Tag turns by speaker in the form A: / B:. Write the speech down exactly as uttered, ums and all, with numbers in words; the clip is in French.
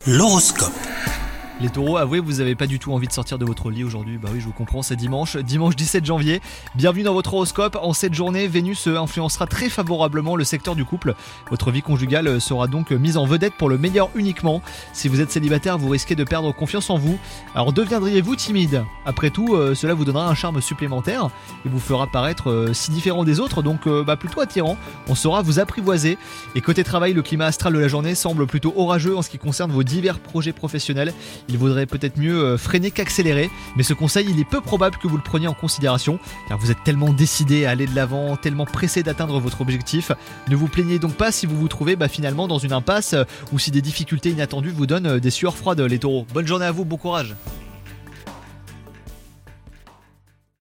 A: L'horoscope.
B: Les taureaux, avouez, vous n'avez pas du tout envie de sortir de votre lit aujourd'hui. Bah oui, je vous comprends, c'est dimanche, dimanche dix-sept janvier. Bienvenue dans votre horoscope. En cette journée, Vénus influencera très favorablement le secteur du couple. Votre vie conjugale sera donc mise en vedette pour le meilleur uniquement. Si vous êtes célibataire, vous risquez de perdre confiance en vous. Alors deviendriez-vous timide ? Après tout, euh, cela vous donnera un charme supplémentaire et vous fera paraître euh, si différent des autres, donc euh, bah, plutôt attirant. On saura vous apprivoiser. Et côté travail, le climat astral de la journée semble plutôt orageux en ce qui concerne vos divers projets professionnels. Il vaudrait peut-être mieux freiner qu'accélérer, mais ce conseil, il est peu probable que vous le preniez en considération, car vous êtes tellement décidé à aller de l'avant, tellement pressé d'atteindre votre objectif. Ne vous plaignez donc pas si vous vous trouvez bah, finalement dans une impasse, ou si des difficultés inattendues vous donnent des sueurs froides, les taureaux. Bonne journée à vous, bon courage.